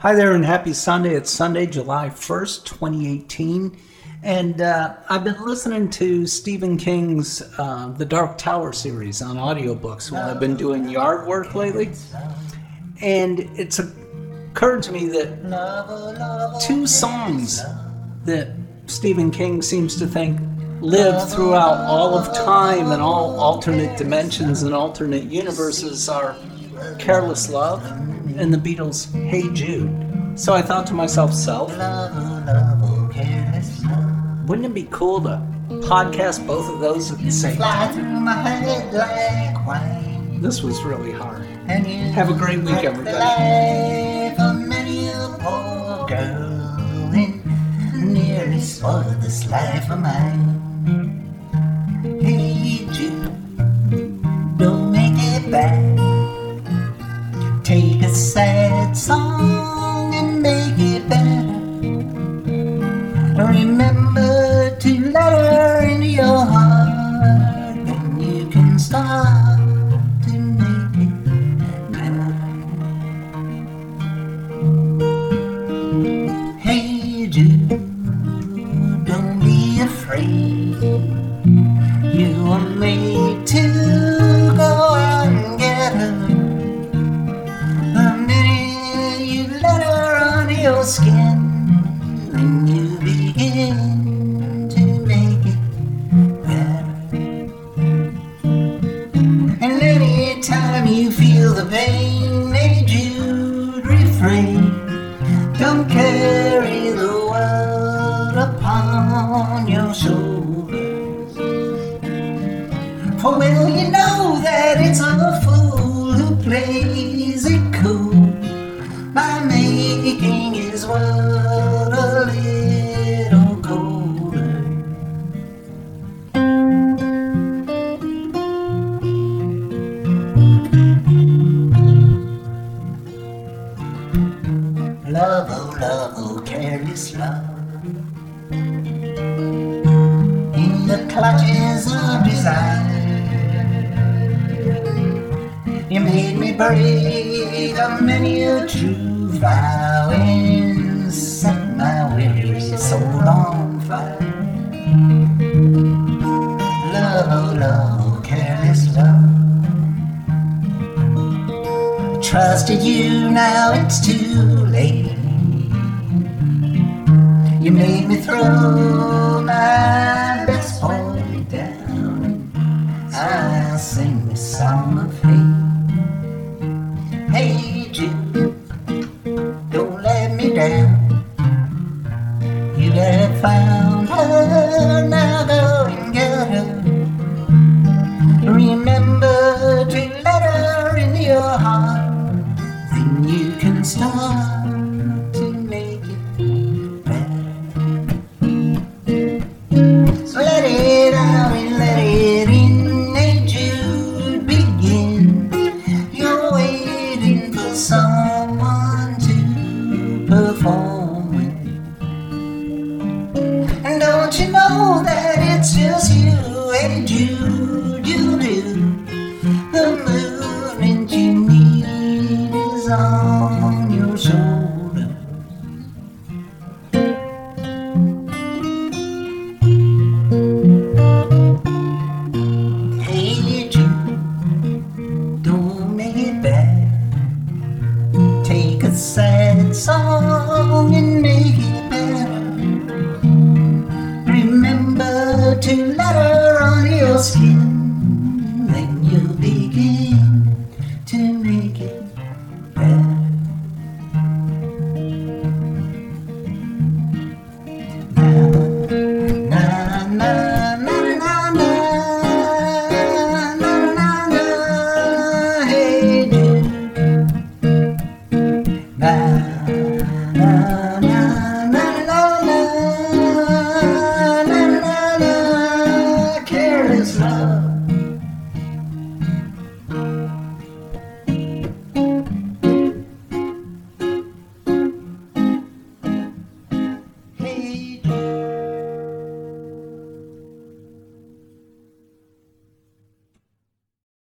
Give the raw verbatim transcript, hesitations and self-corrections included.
Hi there and happy Sunday. It's Sunday, July first, twenty eighteen. And uh, I've been listening to Stephen King's uh, The Dark Tower series on audiobooks while I've been doing yard work lately. And it's occurred to me that two songs that Stephen King seems to think live throughout all of time and all alternate dimensions and alternate universes are Careless Love and the Beatles' Hey Jude. So I thought to myself, self, wouldn't it be cool to podcast both of those at the same time? This was really hard. Have a great week, everybody. Nearly spoiled this life of mine. Hey Jude, don't make it bad. Take a sad song and make it better. Remember to let her into your heart, then you can start to make it better. Hey Jude, don't be afraid. You were made to go out and get her. Your skin, when you begin to make it better. And anytime you feel the pain, hey Jude, refrain. Don't carry the world upon your shoulders. For well you know that it's a fool who plays it cool by making his world a little colder. Love, oh love, oh careless love, in the clutches of desire, you made me break a many a true vow and set my weary soul on fire. Love, oh love, oh careless love, trusted you, now it's too late. You made me throw my best boy down. I'll sing this song of fate. Hey Jude, don't let me down. You have found her, now go and get her. Remember to let her into your heart, then you can start to make it better. So let it out and let it in, hey Jude, begin. You're waiting for someone to perform with. And don't you know that it's just you, hey Jude, you do. The movement you need is on your shoulder. Hey Jude, don't make it bad. Take a sad song and make it better. Remember to let her on your skin.